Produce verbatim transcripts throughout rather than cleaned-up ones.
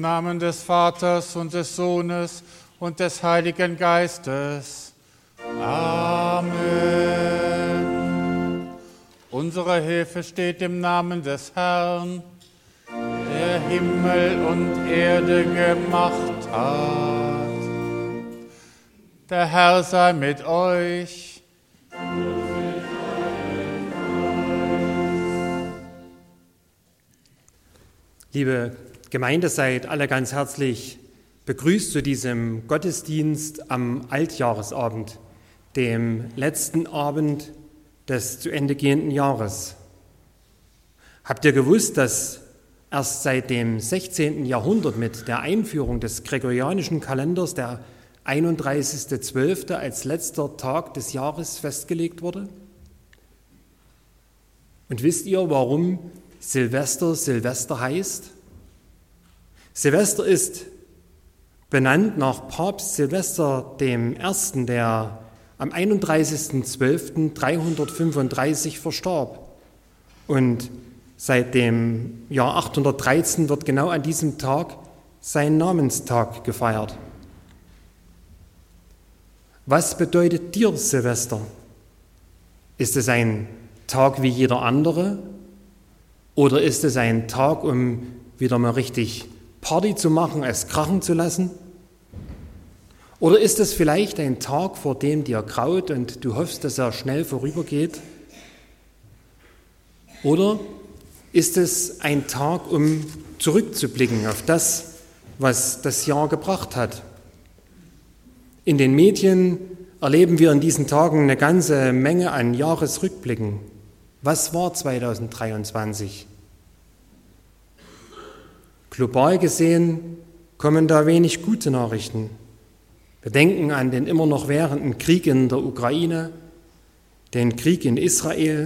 Namen des Vaters und des Sohnes und des Heiligen Geistes. Amen. Unsere Hilfe steht im Namen des Herrn, der Himmel und Erde gemacht hat. Der Herr sei mit euch. Liebe Gemeinde, seid alle ganz herzlich begrüßt zu diesem Gottesdienst am Altjahresabend, dem letzten Abend des zu Ende gehenden Jahres. Habt ihr gewusst, dass erst seit dem sechzehnten Jahrhundert mit der Einführung des gregorianischen Kalenders der einunddreißigster zwölfter als letzter Tag des Jahres festgelegt wurde? Und wisst ihr, warum Silvester Silvester heißt? Silvester ist benannt nach Papst Silvester dem Ersten, der am einunddreißigster zwölfter dreihundertfünfunddreißig verstarb. Und seit dem Jahr achthundertdreizehn wird genau an diesem Tag sein Namenstag gefeiert. Was bedeutet dir Silvester? Ist es ein Tag wie jeder andere? Oder ist es ein Tag, um wieder mal richtig Party zu machen, es krachen zu lassen? Oder ist es vielleicht ein Tag, vor dem dir graut und du hoffst, dass er schnell vorübergeht? Oder ist es ein Tag, um zurückzublicken auf das, was das Jahr gebracht hat? In den Medien erleben wir in diesen Tagen eine ganze Menge an Jahresrückblicken. Was war zweitausenddreiundzwanzig? Global gesehen kommen da wenig gute Nachrichten. Wir denken an den immer noch währenden Krieg in der Ukraine, den Krieg in Israel,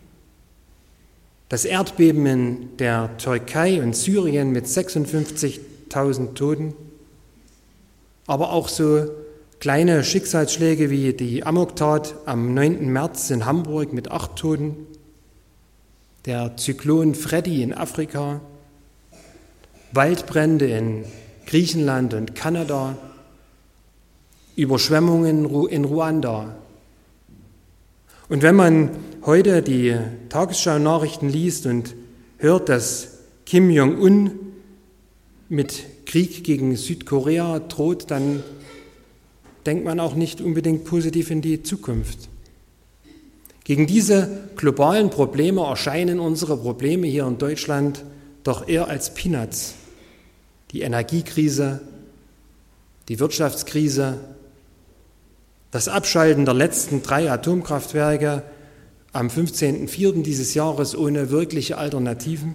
das Erdbeben in der Türkei und Syrien mit sechsundfünfzigtausend Toten, aber auch so kleine Schicksalsschläge wie die Amoktat am neunten März in Hamburg mit acht Toten, der Zyklon Freddy in Afrika, Waldbrände in Griechenland und Kanada, Überschwemmungen in Ruanda. Und wenn man heute die Tagesschau-Nachrichten liest und hört, dass Kim Jong-un mit Krieg gegen Südkorea droht, dann denkt man auch nicht unbedingt positiv in die Zukunft. Gegen diese globalen Probleme erscheinen unsere Probleme hier in Deutschland doch eher als Peanuts. Die Energiekrise, die Wirtschaftskrise, das Abschalten der letzten drei Atomkraftwerke am fünfzehnten vierten dieses Jahres ohne wirkliche Alternativen.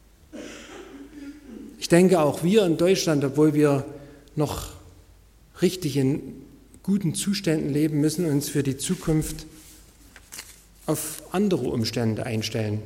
Ich denke, auch wir in Deutschland, obwohl wir noch richtig in guten Zuständen leben, müssen uns für die Zukunft auf andere Umstände einstellen.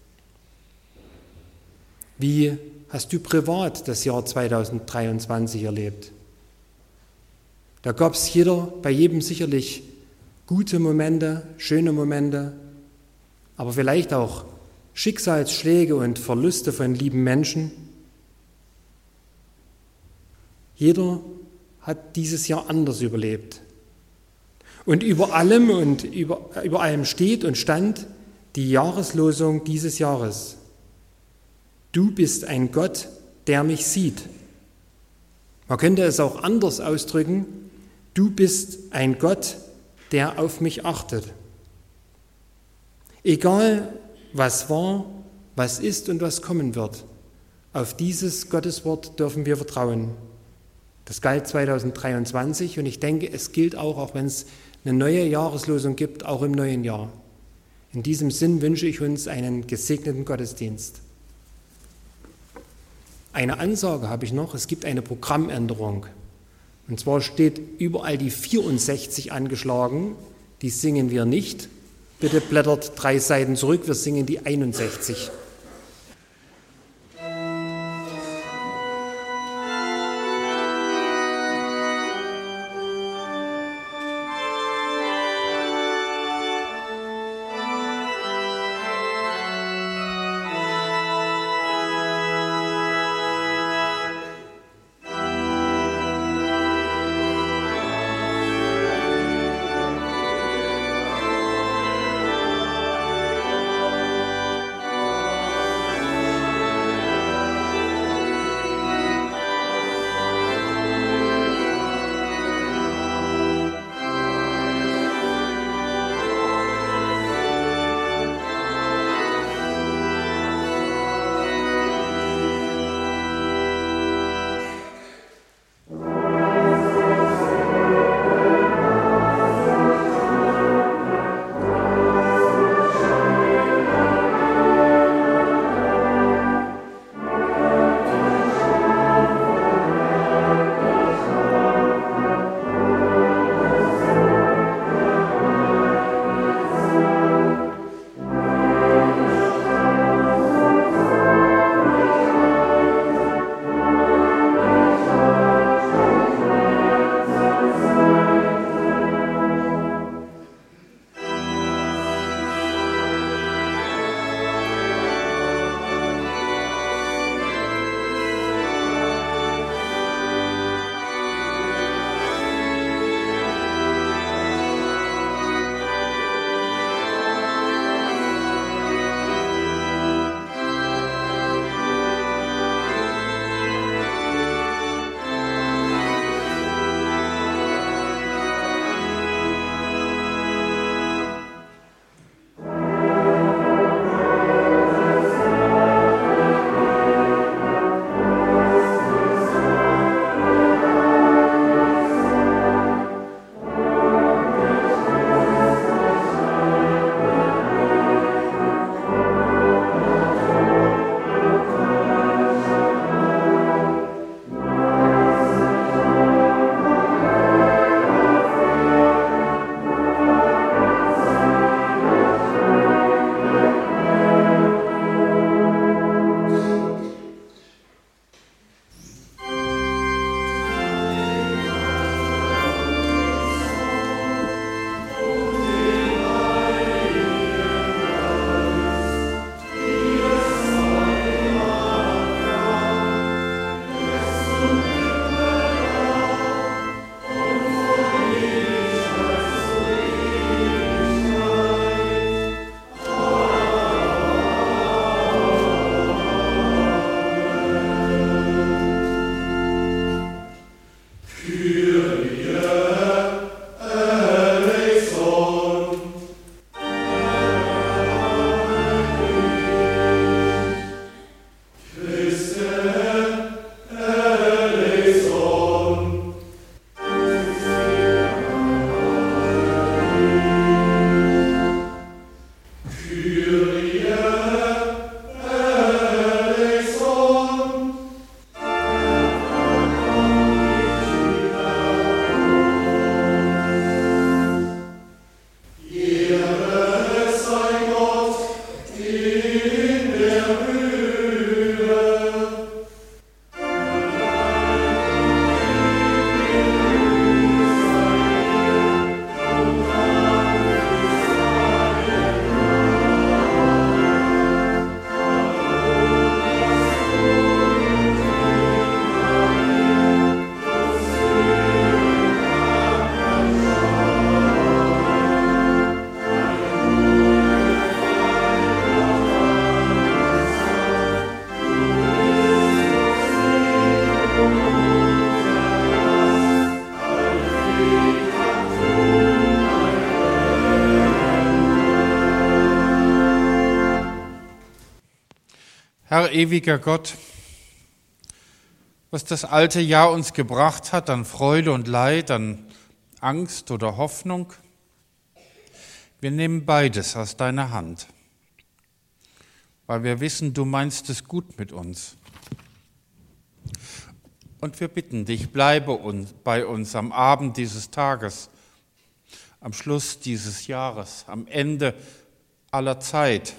Wie hast du privat das Jahr zweitausenddreiundzwanzig erlebt? Da gab es jeder, bei jedem sicherlich gute Momente, schöne Momente, aber vielleicht auch Schicksalsschläge und Verluste von lieben Menschen. Jeder hat dieses Jahr anders überlebt. Und über allem und über, über allem steht und stand die Jahreslosung dieses Jahres. Du bist ein Gott, der mich sieht. Man könnte es auch anders ausdrücken. Du bist ein Gott, der auf mich achtet. Egal, was war, was ist und was kommen wird, auf dieses Gotteswort dürfen wir vertrauen. Das galt zweitausenddreiundzwanzig und ich denke, es gilt auch, auch wenn es eine neue Jahreslosung gibt, auch im neuen Jahr. In diesem Sinn wünsche ich uns einen gesegneten Gottesdienst. Eine Ansage habe ich noch, es gibt eine Programmänderung. Und zwar steht überall die vierundsechzig angeschlagen, die singen wir nicht. Bitte blättert drei Seiten zurück, wir singen die einundsechzig. Herr ewiger Gott, was das alte Jahr uns gebracht hat an Freude und Leid, an Angst oder Hoffnung, wir nehmen beides aus deiner Hand, weil wir wissen, du meinst es gut mit uns. Und wir bitten dich, bleibe uns, bei uns am Abend dieses Tages, am Schluss dieses Jahres, am Ende aller Zeit.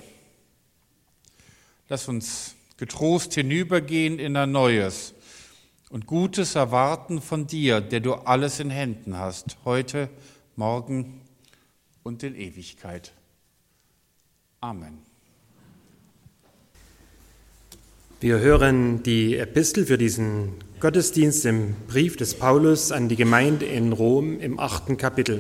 Lass uns getrost hinübergehen in ein Neues und Gutes erwarten von dir, der du alles in Händen hast, heute, morgen und in Ewigkeit. Amen. Wir hören die Epistel für diesen Gottesdienst im Brief des Paulus an die Gemeinde in Rom im achten Kapitel.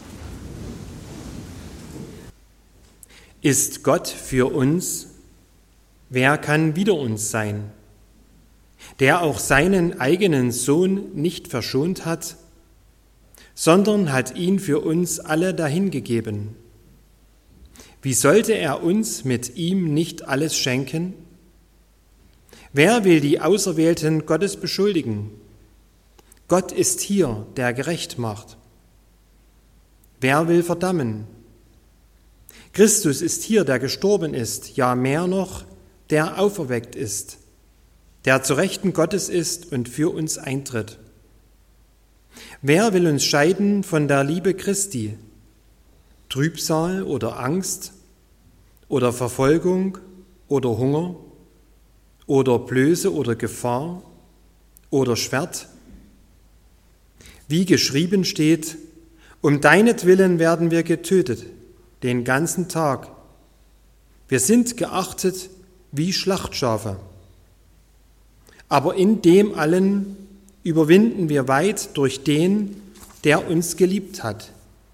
Ist Gott für uns? Wer kann wider uns sein? Der auch seinen eigenen Sohn nicht verschont hat, sondern hat ihn für uns alle dahingegeben. Wie sollte er uns mit ihm nicht alles schenken? Wer will die Auserwählten Gottes beschuldigen? Gott ist hier, der gerecht macht. Wer will verdammen? Christus ist hier, der gestorben ist, ja mehr noch, der auferweckt ist, der zu Rechten Gottes ist und für uns eintritt. Wer will uns scheiden von der Liebe Christi? Trübsal oder Angst oder Verfolgung oder Hunger oder Blöße oder Gefahr oder Schwert? Wie geschrieben steht, um deinetwillen werden wir getötet, den ganzen Tag. Wir sind geachtet wie Schlachtschafe. Aber in dem allen überwinden wir weit durch den, der uns geliebt hat.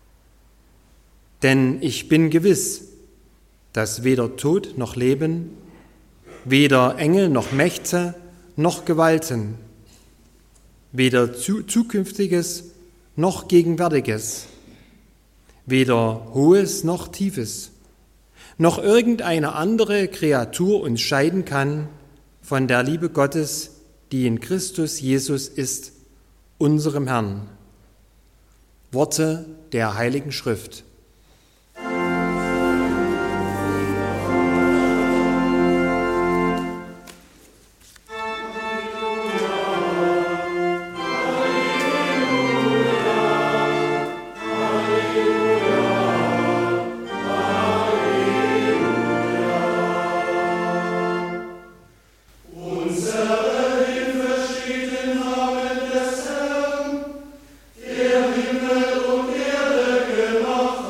Denn ich bin gewiss, dass weder Tod noch Leben, weder Engel noch Mächte noch Gewalten, weder Zukünftiges noch Gegenwärtiges, weder Hohes noch Tiefes, noch irgendeine andere Kreatur uns scheiden kann von der Liebe Gottes, die in Christus Jesus ist, unserem Herrn. Worte der Heiligen Schrift. Himmel und Erde gemacht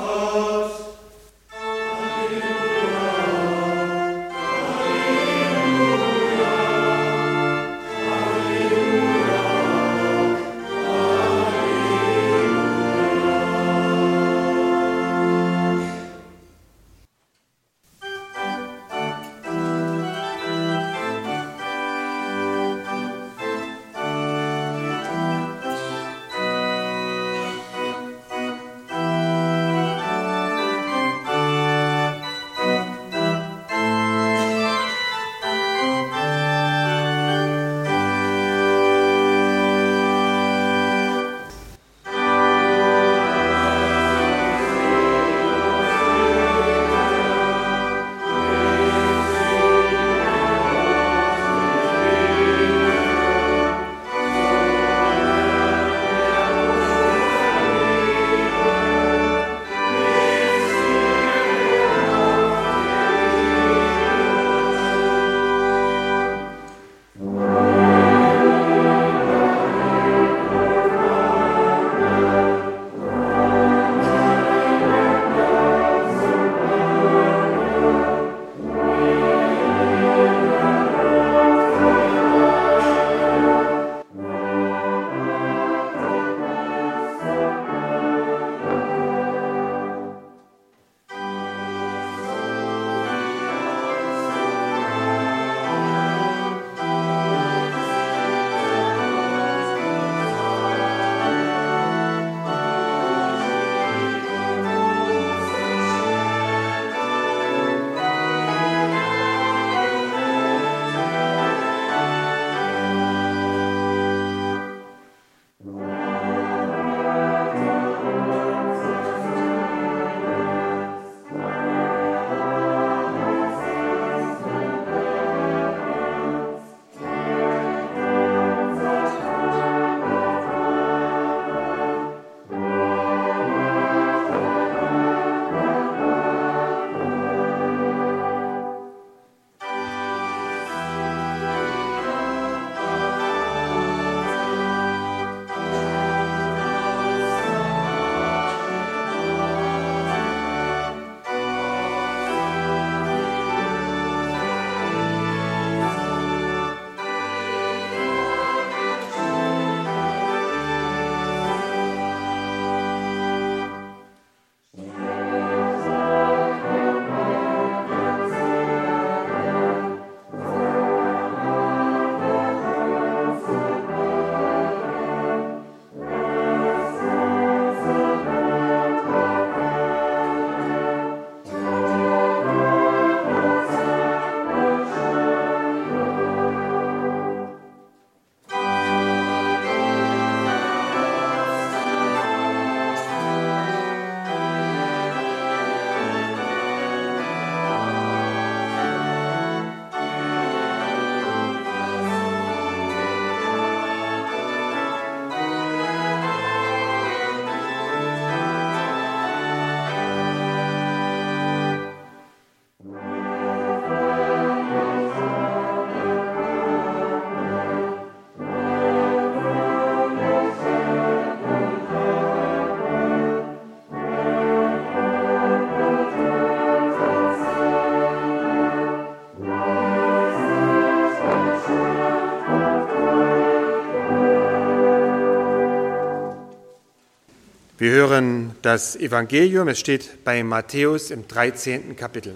Wir hören das Evangelium, es steht bei Matthäus im dreizehnten Kapitel.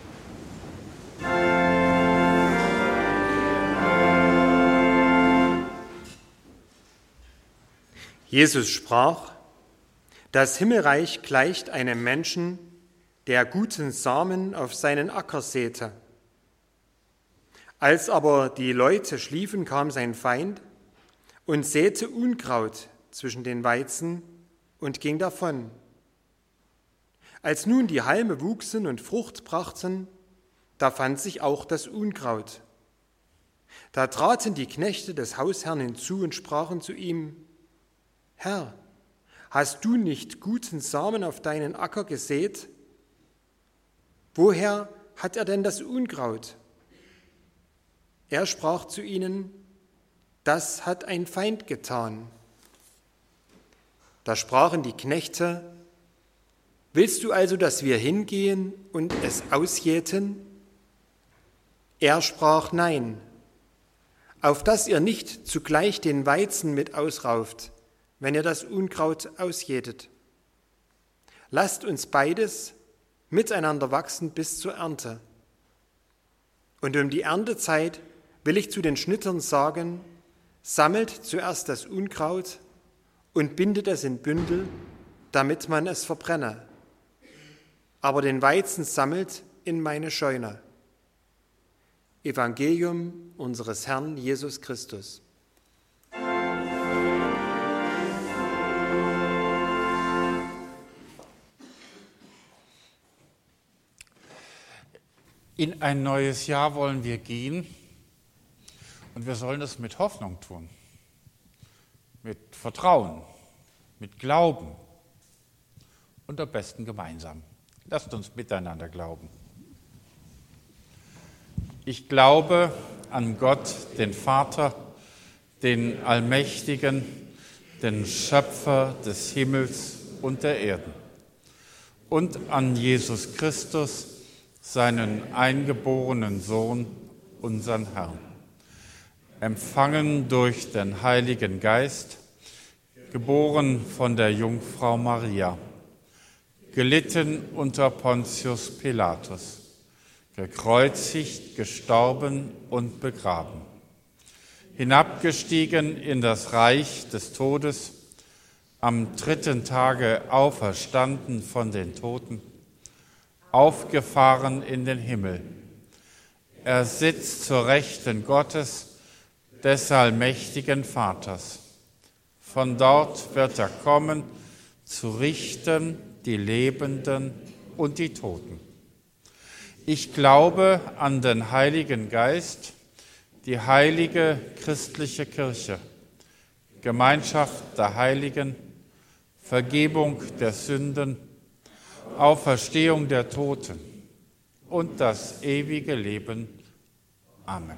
Jesus sprach: Das Himmelreich gleicht einem Menschen, der guten Samen auf seinen Acker säte. Als aber die Leute schliefen, kam sein Feind und säte Unkraut zwischen den Weizen und ging davon. Als nun die Halme wuchsen und Frucht brachten, da fand sich auch das Unkraut. Da traten die Knechte des Hausherrn hinzu und sprachen zu ihm: Herr, hast du nicht guten Samen auf deinen Acker gesät? Woher hat er denn das Unkraut? Er sprach zu ihnen: Das hat ein Feind getan. Da sprachen die Knechte: Willst du also, dass wir hingehen und es ausjäten? Er sprach: Nein, auf dass ihr nicht zugleich den Weizen mit ausrauft, wenn ihr das Unkraut ausjätet. Lasst uns beides miteinander wachsen bis zur Ernte. Und um die Erntezeit will ich zu den Schnittern sagen: Sammelt zuerst das Unkraut und bindet es in Bündel, damit man es verbrenne. Aber den Weizen sammelt in meine Scheune. Evangelium unseres Herrn Jesus Christus. In ein neues Jahr wollen wir gehen und wir sollen es mit Hoffnung tun, mit Vertrauen, mit Glauben und am besten gemeinsam. Lasst uns miteinander glauben. Ich glaube an Gott, den Vater, den Allmächtigen, den Schöpfer des Himmels und der Erden, und an Jesus Christus, seinen eingeborenen Sohn, unseren Herrn, empfangen durch den Heiligen Geist, geboren von der Jungfrau Maria, gelitten unter Pontius Pilatus, gekreuzigt, gestorben und begraben, hinabgestiegen in das Reich des Todes, am dritten Tage auferstanden von den Toten, aufgefahren in den Himmel. Er sitzt zur Rechten Gottes, des allmächtigen Vaters. Von dort wird er kommen, zu richten die Lebenden und die Toten. Ich glaube an den Heiligen Geist, die heilige christliche Kirche, Gemeinschaft der Heiligen, Vergebung der Sünden, Auferstehung der Toten und das ewige Leben. Amen.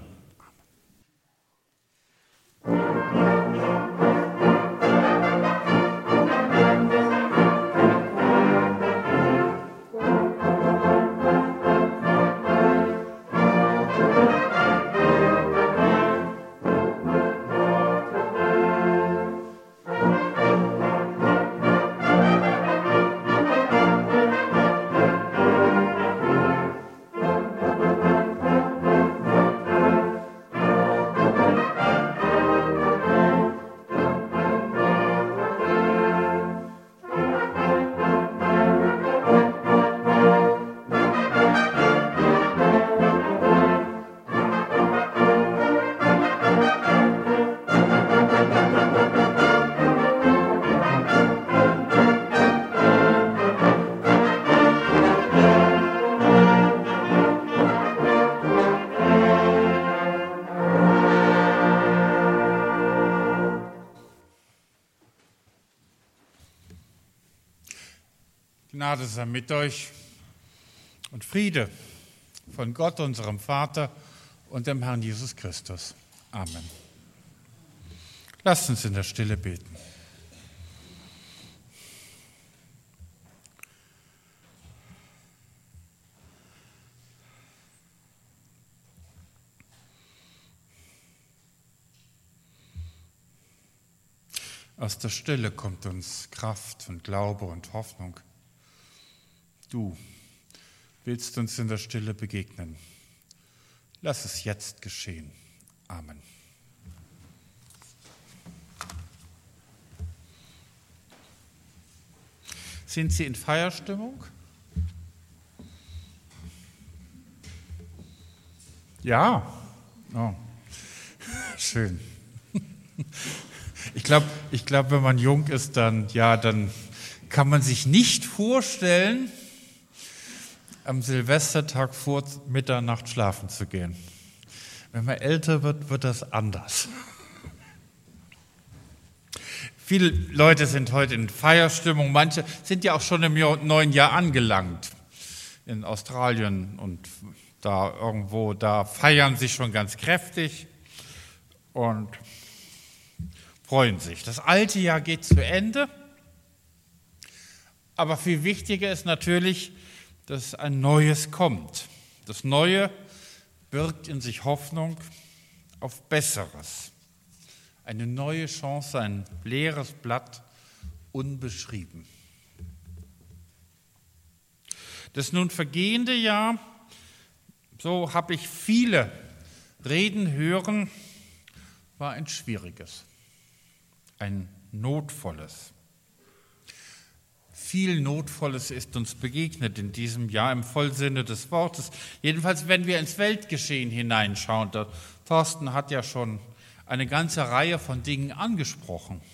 Gnade sei mit euch und Friede von Gott, unserem Vater und dem Herrn Jesus Christus. Amen. Lasst uns in der Stille beten. Aus der Stille kommt uns Kraft und Glaube und Hoffnung. Du willst uns in der Stille begegnen. Lass es jetzt geschehen. Amen. Sind Sie in Feierstimmung? Ja. Oh. Schön. Ich glaube, ich glaub, wenn man jung ist, dann, ja, dann kann man sich nicht vorstellen, am Silvestertag vor Mitternacht schlafen zu gehen. Wenn man älter wird, wird das anders. Viele Leute sind heute in Feierstimmung, manche sind ja auch schon im neuen Jahr angelangt. In Australien und da irgendwo, da feiern sich schon ganz kräftig und freuen sich. Das alte Jahr geht zu Ende, aber viel wichtiger ist natürlich, dass ein Neues kommt. Das Neue birgt in sich Hoffnung auf Besseres. Eine neue Chance, ein leeres Blatt, unbeschrieben. Das nun vergehende Jahr, so habe ich viele Reden hören, war ein schwieriges, ein notvolles. Viel Notvolles ist uns begegnet in diesem Jahr im Vollsinne des Wortes. Jedenfalls, wenn wir ins Weltgeschehen hineinschauen. Der Thorsten hat ja schon eine ganze Reihe von Dingen angesprochen.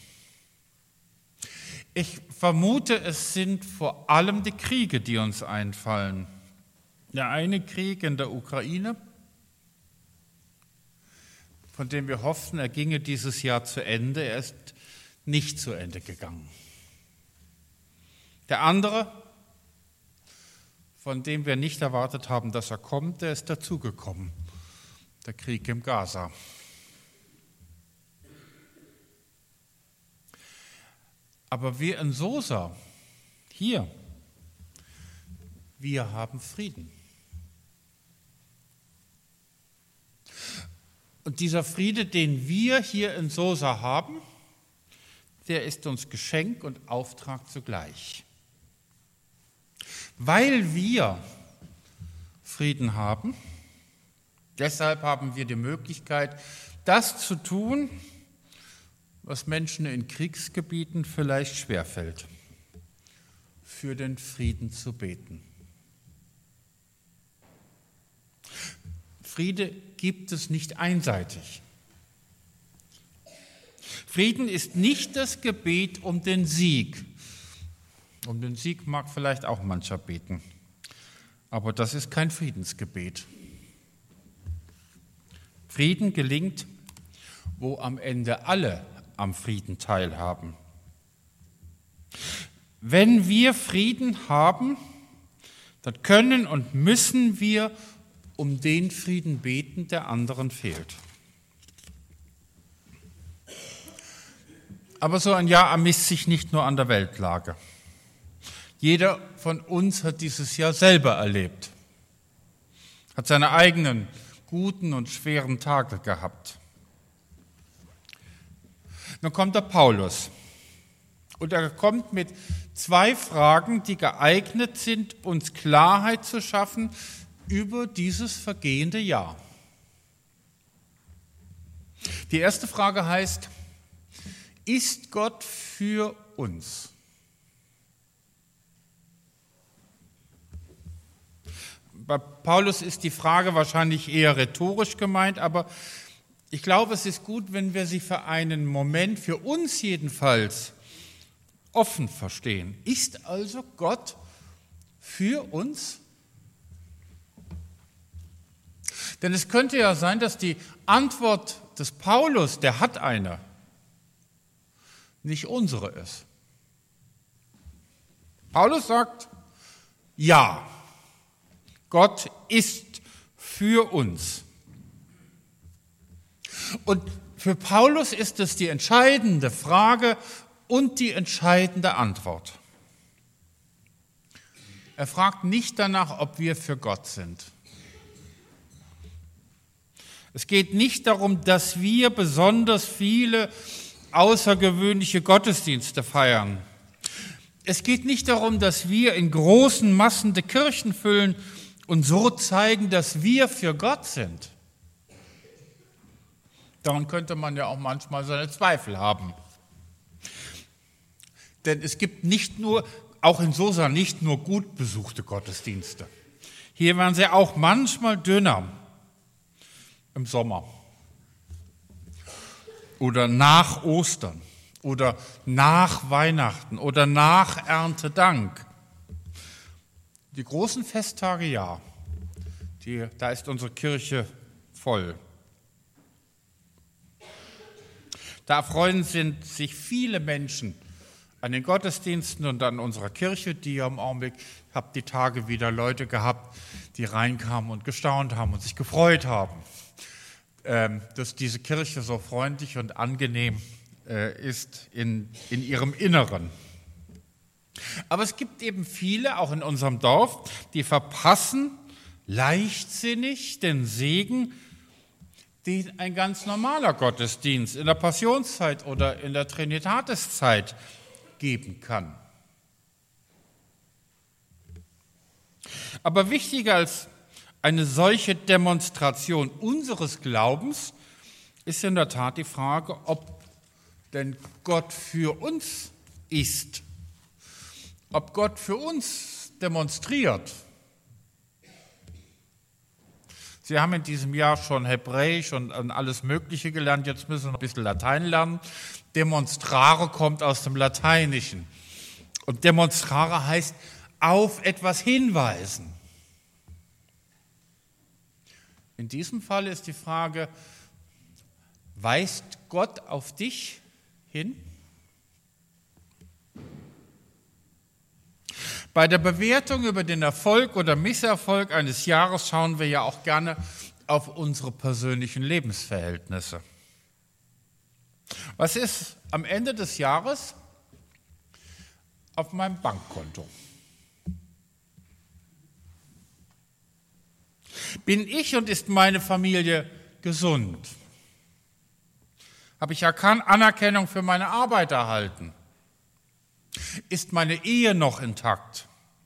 Ich vermute, es sind vor allem die Kriege, die uns einfallen. Der eine Krieg in der Ukraine, von dem wir hofften, er ginge dieses Jahr zu Ende. Er ist nicht zu Ende gegangen. Der andere, von dem wir nicht erwartet haben, dass er kommt, der ist dazugekommen. Der Krieg im Gaza. Aber wir in Sosa, hier, wir haben Frieden. Und dieser Friede, den wir hier in Sosa haben, der ist uns Geschenk und Auftrag zugleich. Weil wir Frieden haben, deshalb haben wir die Möglichkeit, das zu tun, was Menschen in Kriegsgebieten vielleicht schwerfällt, für den Frieden zu beten. Friede gibt es nicht einseitig. Frieden ist nicht das Gebet um den Sieg. Um den Sieg mag vielleicht auch mancher beten, aber das ist kein Friedensgebet. Frieden gelingt, wo am Ende alle am Frieden teilhaben. Wenn wir Frieden haben, dann können und müssen wir um den Frieden beten, der anderen fehlt. Aber so ein Jahr ermisst sich nicht nur an der Weltlage. Jeder von uns hat dieses Jahr selber erlebt, hat seine eigenen guten und schweren Tage gehabt. Dann kommt der Paulus und er kommt mit zwei Fragen, die geeignet sind, uns Klarheit zu schaffen über dieses vergehende Jahr. Die erste Frage heißt, ist Gott für uns? Bei Paulus ist die Frage wahrscheinlich eher rhetorisch gemeint, aber ich glaube, es ist gut, wenn wir sie für einen Moment, für uns jedenfalls, offen verstehen. Ist also Gott für uns? Denn es könnte ja sein, dass die Antwort des Paulus, der hat eine, nicht unsere ist. Paulus sagt, ja, Gott ist für uns. Und für Paulus ist es die entscheidende Frage und die entscheidende Antwort. Er fragt nicht danach, ob wir für Gott sind. Es geht nicht darum, dass wir besonders viele außergewöhnliche Gottesdienste feiern. Es geht nicht darum, dass wir in großen Massen die Kirchen füllen und so zeigen, dass wir für Gott sind. Daran könnte man ja auch manchmal seine Zweifel haben. Denn es gibt nicht nur, auch in Sosa, nicht nur gut besuchte Gottesdienste. Hier waren sie auch manchmal dünner im Sommer oder nach Ostern oder nach Weihnachten oder nach Erntedank. Die großen Festtage, ja, die, da ist unsere Kirche voll. Da freuen sich viele Menschen an den Gottesdiensten und an unserer Kirche, die im Augenblick, ich habe die Tage wieder Leute gehabt, die reinkamen und gestaunt haben und sich gefreut haben, dass diese Kirche so freundlich und angenehm ist in, in ihrem Inneren. Aber es gibt eben viele, auch in unserem Dorf, die verpassen leichtsinnig den Segen, den ein ganz normaler Gottesdienst in der Passionszeit oder in der Trinitatiszeit geben kann. Aber wichtiger als eine solche Demonstration unseres Glaubens ist in der Tat die Frage, ob denn Gott für uns ist, ob Gott für uns demonstriert. Sie haben in diesem Jahr schon Hebräisch und alles Mögliche gelernt, jetzt müssen wir noch ein bisschen Latein lernen. Demonstrare kommt aus dem Lateinischen. Und demonstrare heißt auf etwas hinweisen. In diesem Fall ist die Frage, weist Gott auf dich hin? Bei der Bewertung über den Erfolg oder Misserfolg eines Jahres schauen wir ja auch gerne auf unsere persönlichen Lebensverhältnisse. Was ist am Ende des Jahres auf meinem Bankkonto? Bin ich und ist meine Familie gesund? Habe ich Anerkennung für meine Arbeit erhalten? Ist meine Ehe noch intakt?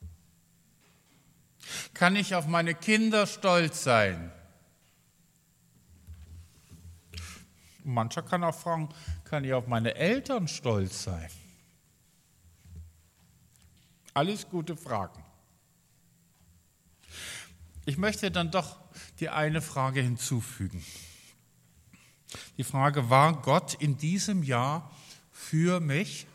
Kann ich auf meine Kinder stolz sein? Mancher kann auch fragen, kann ich auf meine Eltern stolz sein? Alles gute Fragen. Ich möchte dann doch die eine Frage hinzufügen. Die Frage, war Gott in diesem Jahr für mich?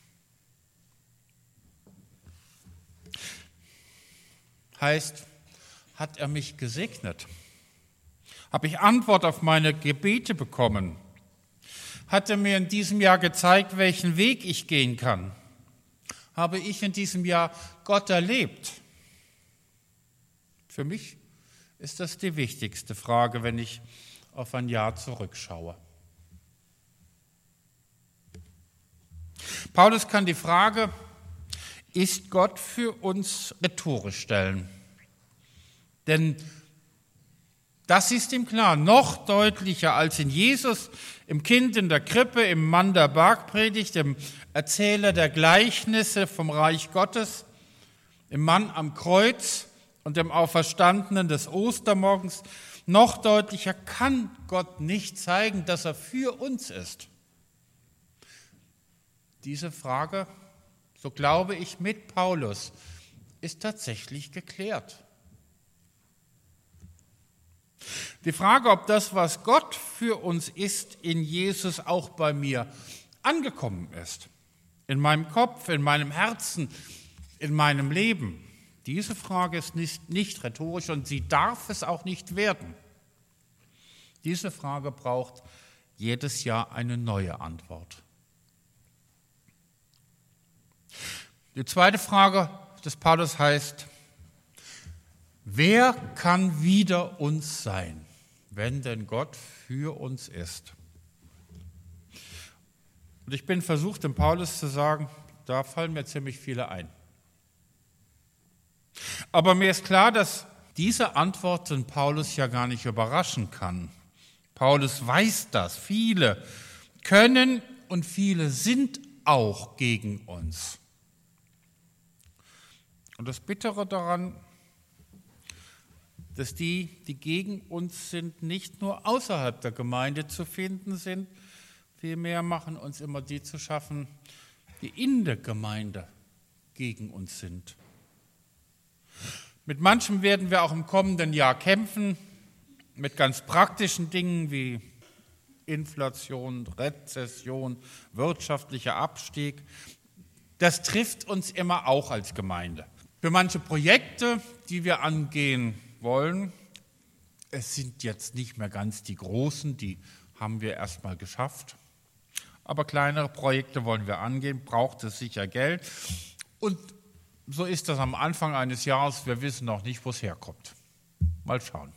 Heißt, hat er mich gesegnet? Habe ich Antwort auf meine Gebete bekommen? Hat er mir in diesem Jahr gezeigt, welchen Weg ich gehen kann? Habe ich in diesem Jahr Gott erlebt? Für mich ist das die wichtigste Frage, wenn ich auf ein Jahr zurückschaue. Paulus kann die Frage, ist Gott für uns rhetorisch stellen? Denn das ist ihm klar, noch deutlicher als in Jesus, im Kind in der Krippe, im Mann der Bergpredigt, im Erzähler der Gleichnisse vom Reich Gottes, im Mann am Kreuz und dem Auferstandenen des Ostermorgens, noch deutlicher kann Gott nicht zeigen, dass er für uns ist. Diese Frage, so glaube ich mit Paulus, ist tatsächlich geklärt. Die Frage, ob das, was Gott für uns ist, in Jesus auch bei mir angekommen ist, in meinem Kopf, in meinem Herzen, in meinem Leben, diese Frage ist nicht, nicht rhetorisch und sie darf es auch nicht werden. Diese Frage braucht jedes Jahr eine neue Antwort. Die zweite Frage des Paulus heißt, wer kann wider uns sein, wenn denn Gott für uns ist? Und ich bin versucht, dem Paulus zu sagen, da fallen mir ziemlich viele ein. Aber mir ist klar, dass diese Antwort den Paulus ja gar nicht überraschen kann. Paulus weiß das. Viele können und viele sind auch gegen uns. Und das Bittere daran, dass die, die gegen uns sind, nicht nur außerhalb der Gemeinde zu finden sind, vielmehr machen uns immer die zu schaffen, die in der Gemeinde gegen uns sind. Mit manchem werden wir auch im kommenden Jahr kämpfen, mit ganz praktischen Dingen wie Inflation, Rezession, wirtschaftlicher Abstieg. Das trifft uns immer auch als Gemeinde. Für manche Projekte, die wir angehen wollen, es sind jetzt nicht mehr ganz die großen, die haben wir erst mal geschafft. Aber kleinere Projekte wollen wir angehen, braucht es sicher Geld. Und so ist das am Anfang eines Jahres, wir wissen noch nicht, wo es herkommt. Mal schauen.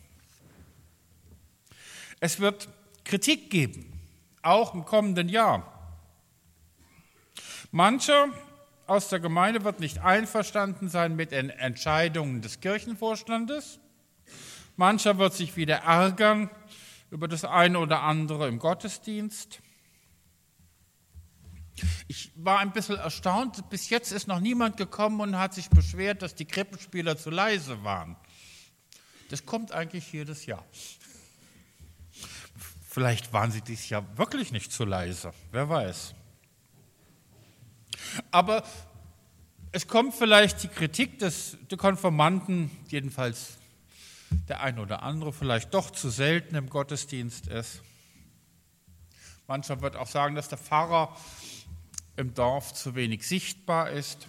Es wird Kritik geben, auch im kommenden Jahr. Mancher aus der Gemeinde wird nicht einverstanden sein mit den Entscheidungen des Kirchenvorstandes. Mancher wird sich wieder ärgern über das eine oder andere im Gottesdienst. Ich war ein bisschen erstaunt, bis jetzt ist noch niemand gekommen und hat sich beschwert, dass die Krippenspieler zu leise waren. Das kommt eigentlich jedes Jahr. Vielleicht waren sie dieses Jahr wirklich nicht zu leise, wer weiß. Aber es kommt vielleicht die Kritik des, der Konfirmanden, jedenfalls der ein oder andere, vielleicht doch zu selten im Gottesdienst ist. Mancher wird auch sagen, dass der Pfarrer im Dorf zu wenig sichtbar ist.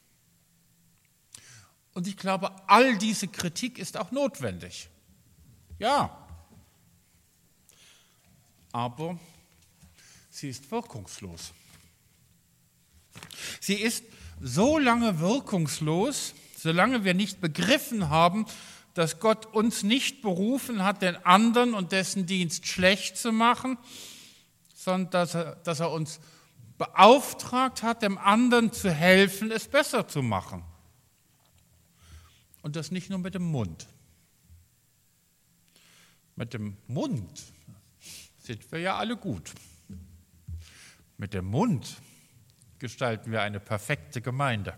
Und ich glaube, all diese Kritik ist auch notwendig. Ja, aber sie ist wirkungslos. Sie ist so lange wirkungslos, solange wir nicht begriffen haben, dass Gott uns nicht berufen hat, den anderen und dessen Dienst schlecht zu machen, sondern dass er, dass er uns beauftragt hat, dem anderen zu helfen, es besser zu machen. Und das nicht nur mit dem Mund. Mit dem Mund sind wir ja alle gut. Mit dem Mund gestalten wir eine perfekte Gemeinde.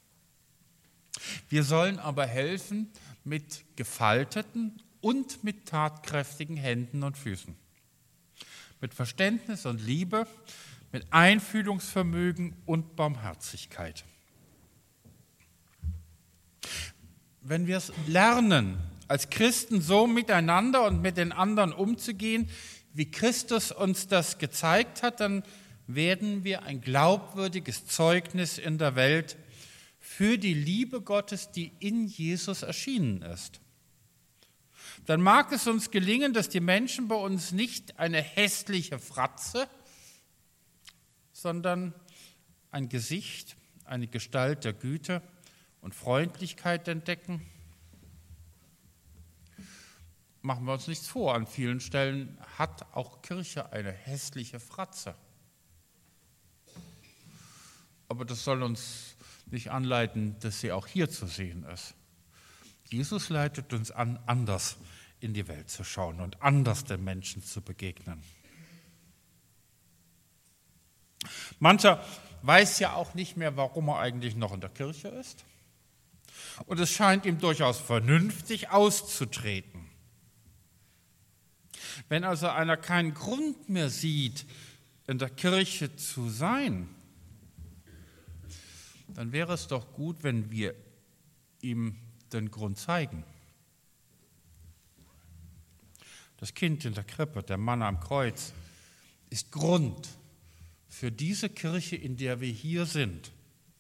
Wir sollen aber helfen mit gefalteten und mit tatkräftigen Händen und Füßen. Mit Verständnis und Liebe, mit Einfühlungsvermögen und Barmherzigkeit. Wenn wir es lernen, als Christen so miteinander und mit den anderen umzugehen, wie Christus uns das gezeigt hat, dann werden wir ein glaubwürdiges Zeugnis in der Welt für die Liebe Gottes, die in Jesus erschienen ist. Dann mag es uns gelingen, dass die Menschen bei uns nicht eine hässliche Fratze, sondern ein Gesicht, eine Gestalt der Güte und Freundlichkeit entdecken. Machen wir uns nichts vor, an vielen Stellen hat auch Kirche eine hässliche Fratze. Aber das soll uns nicht anleiten, dass sie auch hier zu sehen ist. Jesus leitet uns an, anders in die Welt zu schauen und anders den Menschen zu begegnen. Mancher weiß ja auch nicht mehr, warum er eigentlich noch in der Kirche ist. Und es scheint ihm durchaus vernünftig auszutreten. Wenn also einer keinen Grund mehr sieht, in der Kirche zu sein, dann wäre es doch gut, wenn wir ihm den Grund zeigen. Das Kind in der Krippe, der Mann am Kreuz, ist Grund für diese Kirche, in der wir hier sind.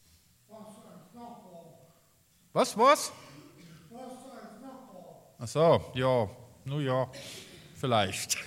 Was, was? Ach so, ja, nun ja, vielleicht.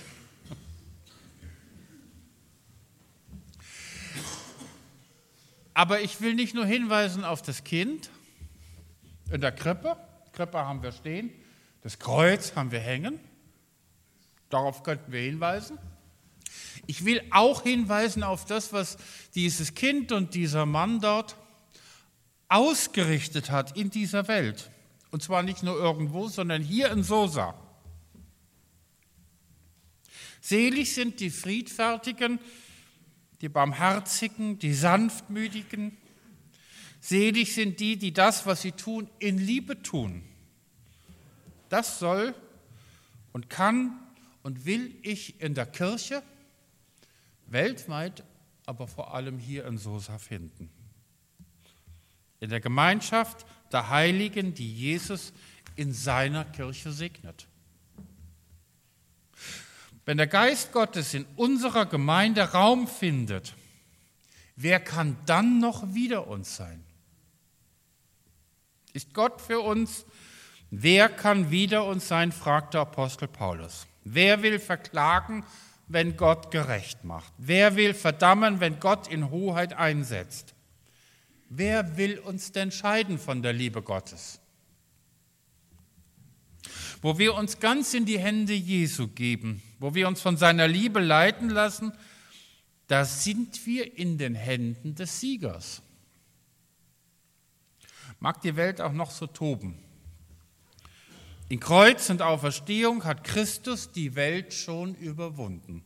Aber ich will nicht nur hinweisen auf das Kind in der Krippe. Krippe haben wir stehen, das Kreuz haben wir hängen. Darauf könnten wir hinweisen. Ich will auch hinweisen auf das, was dieses Kind und dieser Mann dort ausgerichtet hat in dieser Welt. Und zwar nicht nur irgendwo, sondern hier in Sosa. Selig sind die Friedfertigen, die Barmherzigen, die Sanftmütigen. Selig sind die, die das, was sie tun, in Liebe tun. Das soll und kann und will ich in der Kirche, weltweit, aber vor allem hier in Sosa finden. In der Gemeinschaft der Heiligen, die Jesus in seiner Kirche segnet. Wenn der Geist Gottes in unserer Gemeinde Raum findet, wer kann dann noch wider uns sein? Ist Gott für uns? Wer kann wider uns sein, fragt der Apostel Paulus. Wer will verklagen, wenn Gott gerecht macht? Wer will verdammen, wenn Gott in Hoheit einsetzt? Wer will uns denn scheiden von der Liebe Gottes? Wo wir uns ganz in die Hände Jesu geben, wo wir uns von seiner Liebe leiten lassen, da sind wir in den Händen des Siegers. Mag die Welt auch noch so toben. In Kreuz und Auferstehung hat Christus die Welt schon überwunden.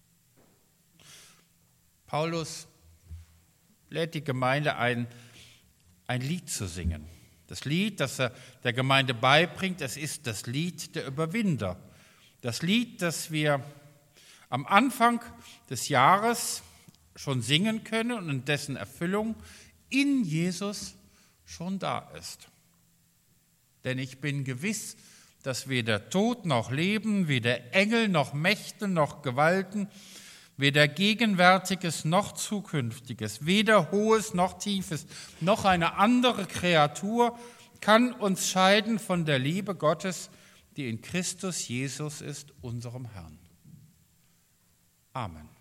Paulus lädt die Gemeinde ein, ein Lied zu singen. Das Lied, das er der Gemeinde beibringt, es ist das Lied der Überwinder. Das Lied, das wir am Anfang des Jahres schon singen können und in dessen Erfüllung in Jesus schon da ist. Denn ich bin gewiss, dass weder Tod noch Leben, weder Engel noch Mächte noch Gewalten, weder Gegenwärtiges noch Zukünftiges, weder Hohes noch Tiefes, noch eine andere Kreatur kann uns scheiden von der Liebe Gottes, die in Christus Jesus ist, unserem Herrn. Amen.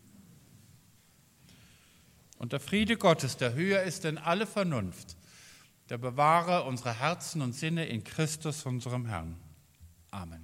Und der Friede Gottes, der höher ist denn alle Vernunft, der bewahre unsere Herzen und Sinne in Christus, unserem Herrn. Amen.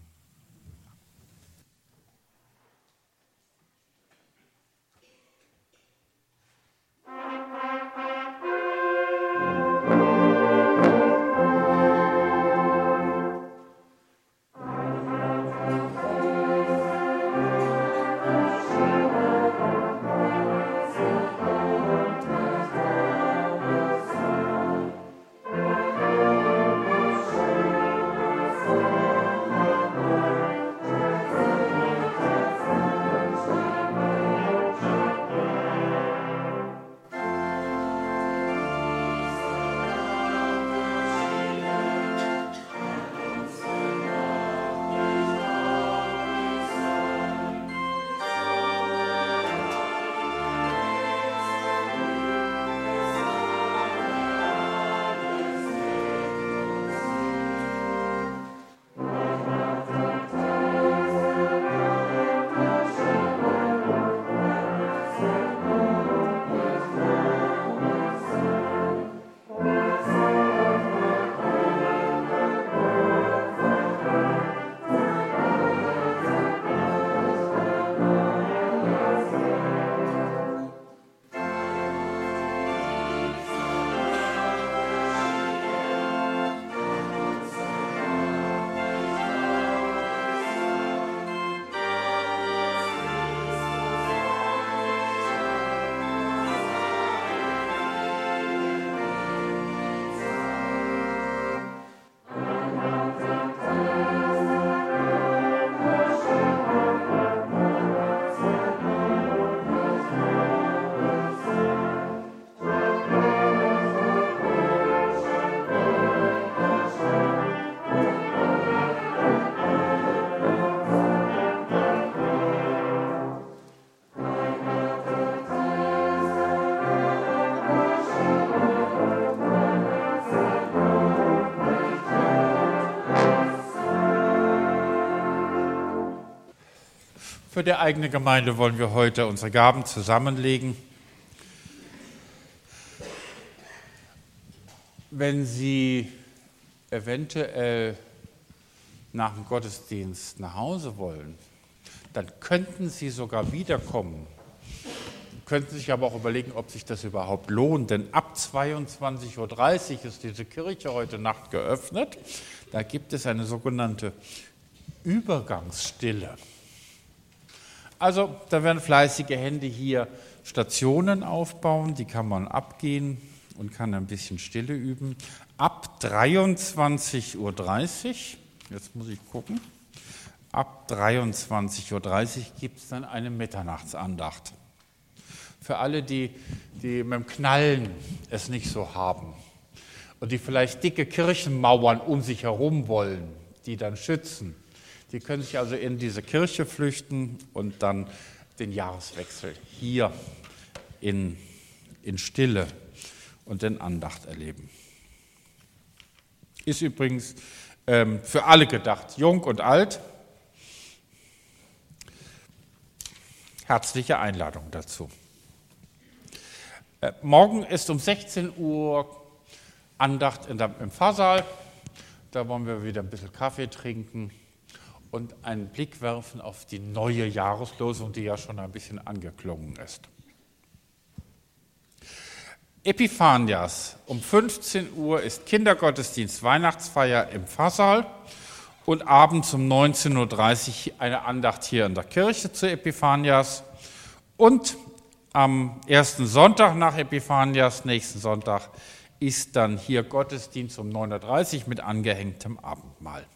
Für die eigene Gemeinde wollen wir heute unsere Gaben zusammenlegen. Wenn Sie eventuell nach dem Gottesdienst nach Hause wollen, dann könnten Sie sogar wiederkommen. Könnten sich aber auch überlegen, ob sich das überhaupt lohnt, denn ab zweiundzwanzig Uhr dreißig ist diese Kirche heute Nacht geöffnet. Da gibt es eine sogenannte Übergangsstille. Also da werden fleißige Hände hier Stationen aufbauen, die kann man abgehen und kann ein bisschen Stille üben. Ab dreiundzwanzig Uhr dreißig, jetzt muss ich gucken, ab dreiundzwanzig Uhr dreißig gibt es dann eine Mitternachtsandacht. Für alle, die, die mit dem Knallen es nicht so haben und die vielleicht dicke Kirchenmauern um sich herum wollen, die dann schützen, die können sich also in diese Kirche flüchten und dann den Jahreswechsel hier in, in Stille und in Andacht erleben. Ist übrigens ähm, für alle gedacht, jung und alt. Herzliche Einladung dazu. Äh, morgen ist um sechzehn Uhr Andacht in der, im Pfarrsaal. Da wollen wir wieder ein bisschen Kaffee trinken und einen Blick werfen auf die neue Jahreslosung, die ja schon ein bisschen angeklungen ist. Epiphanias, um fünfzehn Uhr ist Kindergottesdienst, Weihnachtsfeier im Pfarrsaal und abends um neunzehn Uhr dreißig eine Andacht hier in der Kirche zu Epiphanias und am ersten Sonntag nach Epiphanias, nächsten Sonntag, ist dann hier Gottesdienst um neun Uhr dreißig mit angehängtem Abendmahl.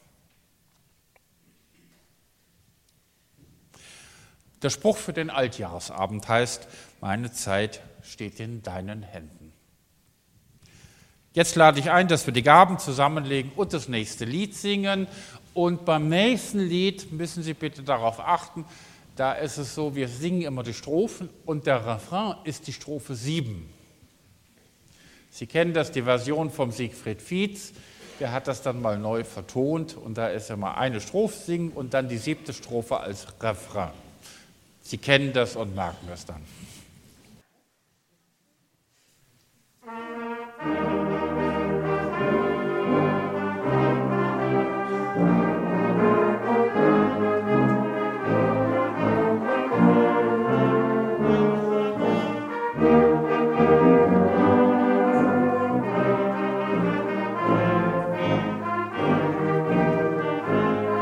Der Spruch für den Altjahresabend heißt, meine Zeit steht in deinen Händen. Jetzt lade ich ein, dass wir die Gaben zusammenlegen und das nächste Lied singen. Und beim nächsten Lied müssen Sie bitte darauf achten, da ist es so, wir singen immer die Strophen und der Refrain ist die Strophe sieben. Sie kennen das, die Version vom Siegfried Fietz, der hat das dann mal neu vertont und da ist immer eine Strophe singen und dann die siebte Strophe als Refrain. Sie kennen das und merken es dann.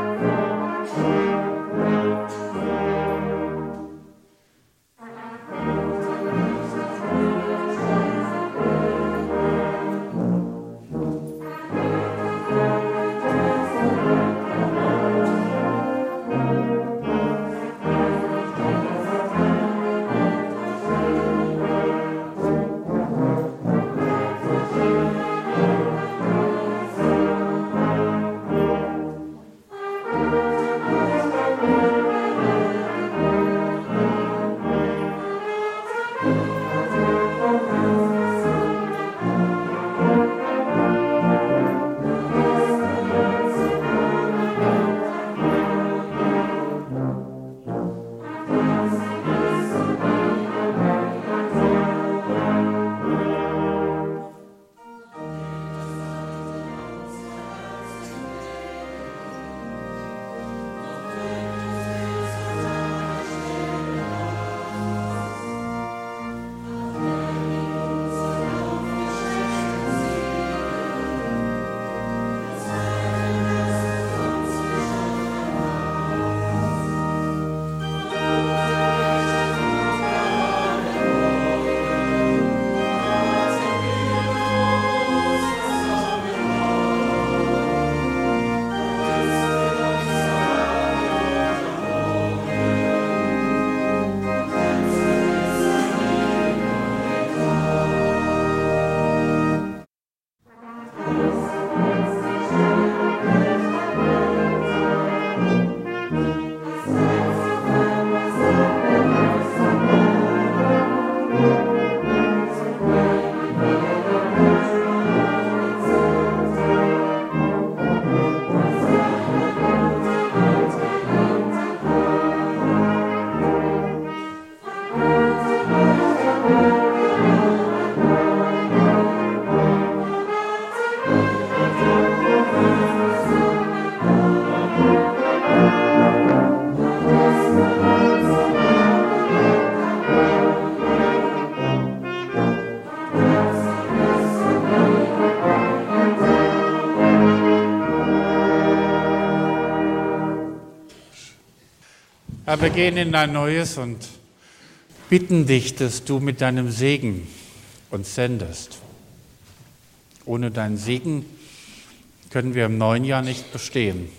Thank Herr, wir gehen in ein neues und bitten dich, dass du mit deinem Segen uns sendest. Ohne deinen Segen können wir im neuen Jahr nicht bestehen.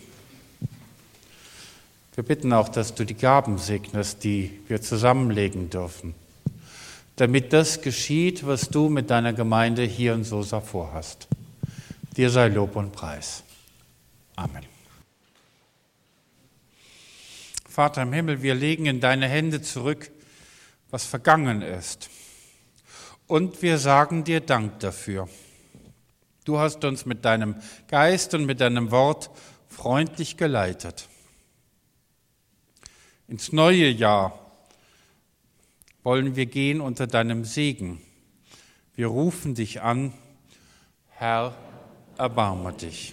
Wir bitten auch, dass du die Gaben segnest, die wir zusammenlegen dürfen, damit das geschieht, was du mit deiner Gemeinde hier in Sosa vorhast. Dir sei Lob und Preis. Amen. Vater im Himmel, wir legen in deine Hände zurück, was vergangen ist. Und wir sagen dir Dank dafür. Du hast uns mit deinem Geist und mit deinem Wort freundlich geleitet. Ins neue Jahr wollen wir gehen unter deinem Segen. Wir rufen dich an, Herr, erbarme dich.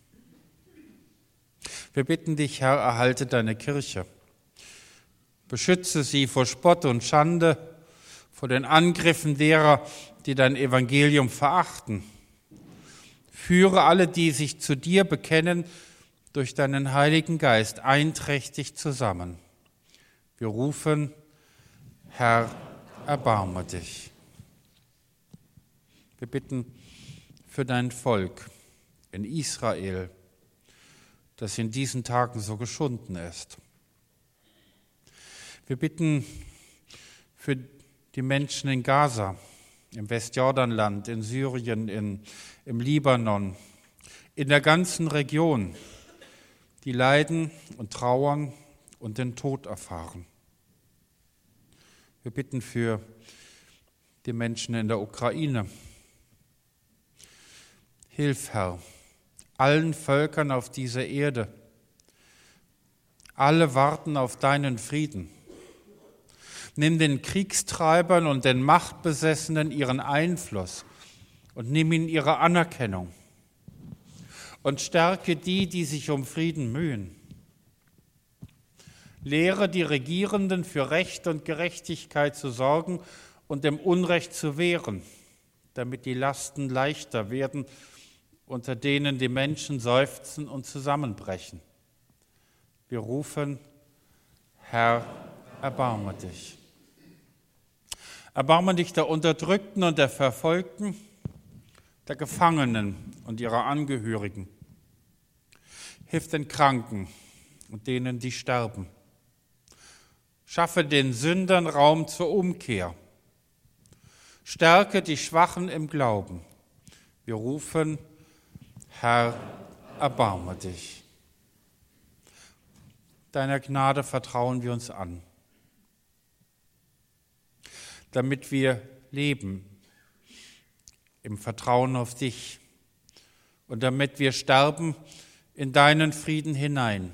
Wir bitten dich, Herr, erhalte deine Kirche. Beschütze sie vor Spott und Schande, vor den Angriffen derer, die dein Evangelium verachten. Führe alle, die sich zu dir bekennen, durch deinen Heiligen Geist einträchtig zusammen. Wir rufen, Herr, erbarme dich. Wir bitten für dein Volk in Israel, das in diesen Tagen so geschunden ist. Wir bitten für die Menschen in Gaza, im Westjordanland, in Syrien, in, im Libanon, in der ganzen Region, die leiden und trauern und den Tod erfahren. Wir bitten für die Menschen in der Ukraine. Hilf, Herr, allen Völkern auf dieser Erde. Alle warten auf deinen Frieden. Nimm den Kriegstreibern und den Machtbesessenen ihren Einfluss und nimm ihnen ihre Anerkennung. Und stärke die, die sich um Frieden mühen. Lehre die Regierenden für Recht und Gerechtigkeit zu sorgen und dem Unrecht zu wehren, damit die Lasten leichter werden, unter denen die Menschen seufzen und zusammenbrechen. Wir rufen, Herr, erbarme dich. Erbarme dich der Unterdrückten und der Verfolgten, der Gefangenen und ihrer Angehörigen. Hilf den Kranken und denen, die sterben. Schaffe den Sündern Raum zur Umkehr. Stärke die Schwachen im Glauben. Wir rufen, Herr, erbarme dich. Deiner Gnade vertrauen wir uns an, damit wir leben im Vertrauen auf dich und damit wir sterben in deinen Frieden hinein,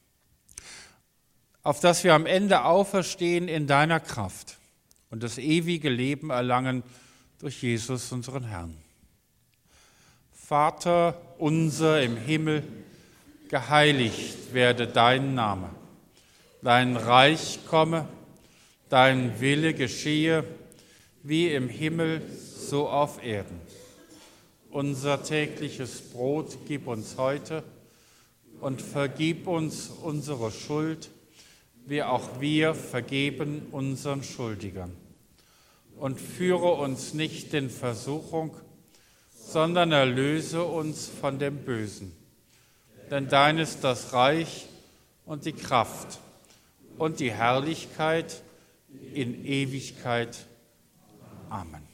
auf dass wir am Ende auferstehen in deiner Kraft und das ewige Leben erlangen durch Jesus, unseren Herrn. Vater unser im Himmel, geheiligt werde dein Name. Dein Reich komme, dein Wille geschehe, wie im Himmel, so auf Erden. Unser tägliches Brot gib uns heute und vergib uns unsere Schuld, wie auch wir vergeben unseren Schuldigern. Und führe uns nicht in Versuchung, sondern erlöse uns von dem Bösen. Denn dein ist das Reich und die Kraft und die Herrlichkeit in Ewigkeit. Amen.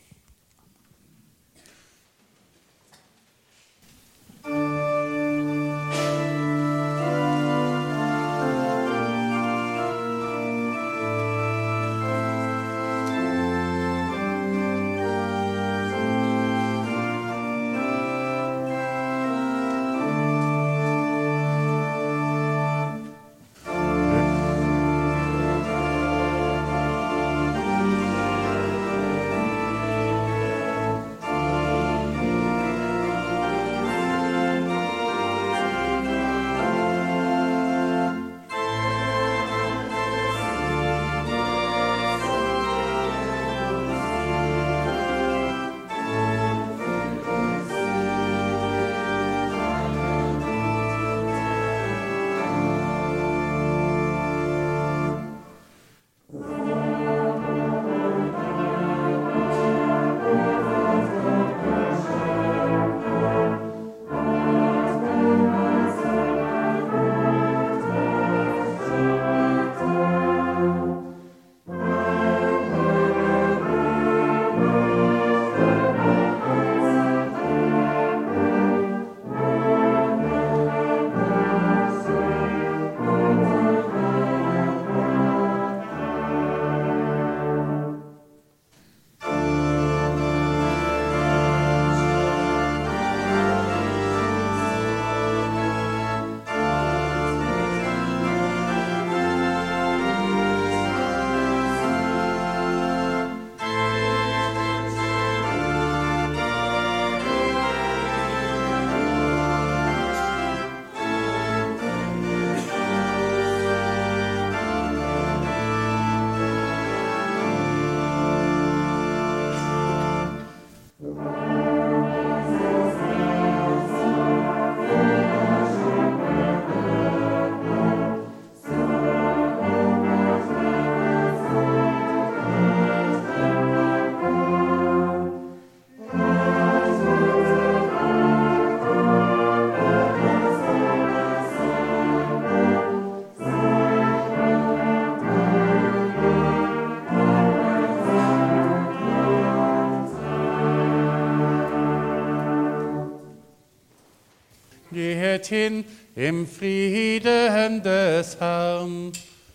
Geht hin im Frieden des Herrn.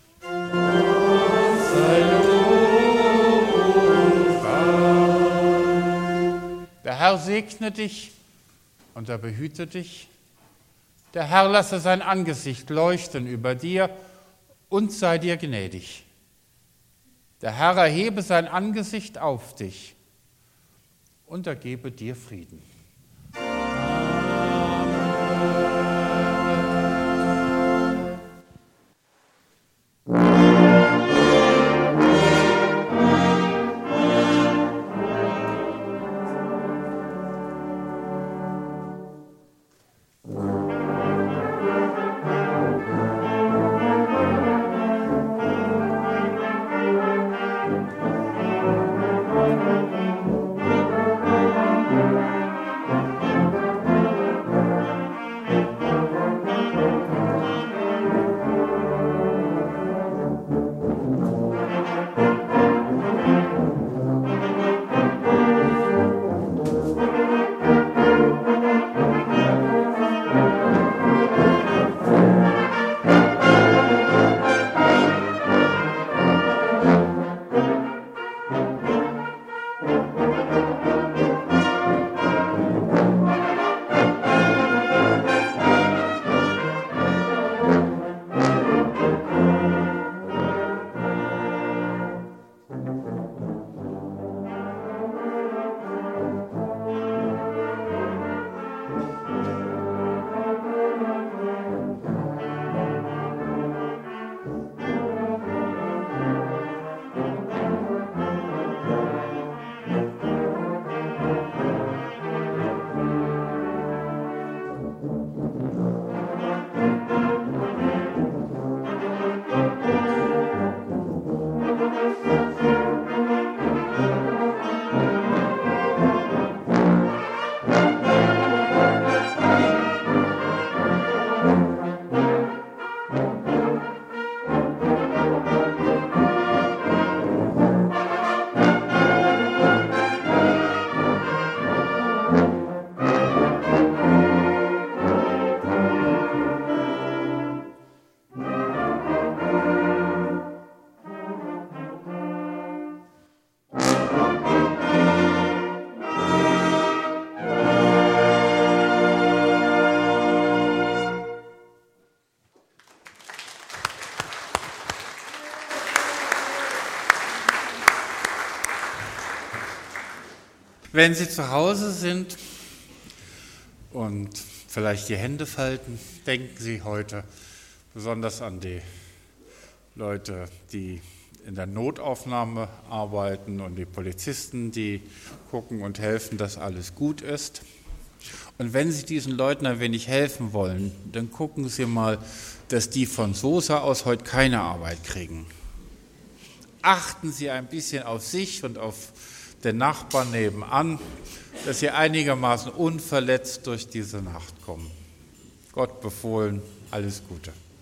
Sei Lob und Dank. Der Herr segne dich und er behüte dich. Der Herr lasse sein Angesicht leuchten über dir und sei dir gnädig. Der Herr erhebe sein Angesicht auf dich und er gebe dir Frieden. Wenn Sie zu Hause sind und vielleicht die Hände falten, denken Sie heute besonders an die Leute, die in der Notaufnahme arbeiten und die Polizisten, die gucken und helfen, dass alles gut ist. Und wenn Sie diesen Leuten ein wenig helfen wollen, dann gucken Sie mal, dass die von Sosa aus heute keine Arbeit kriegen. Achten Sie ein bisschen auf sich und auf den Nachbarn nebenan, dass Sie einigermaßen unverletzt durch diese Nacht kommen. Gott befohlen, alles Gute.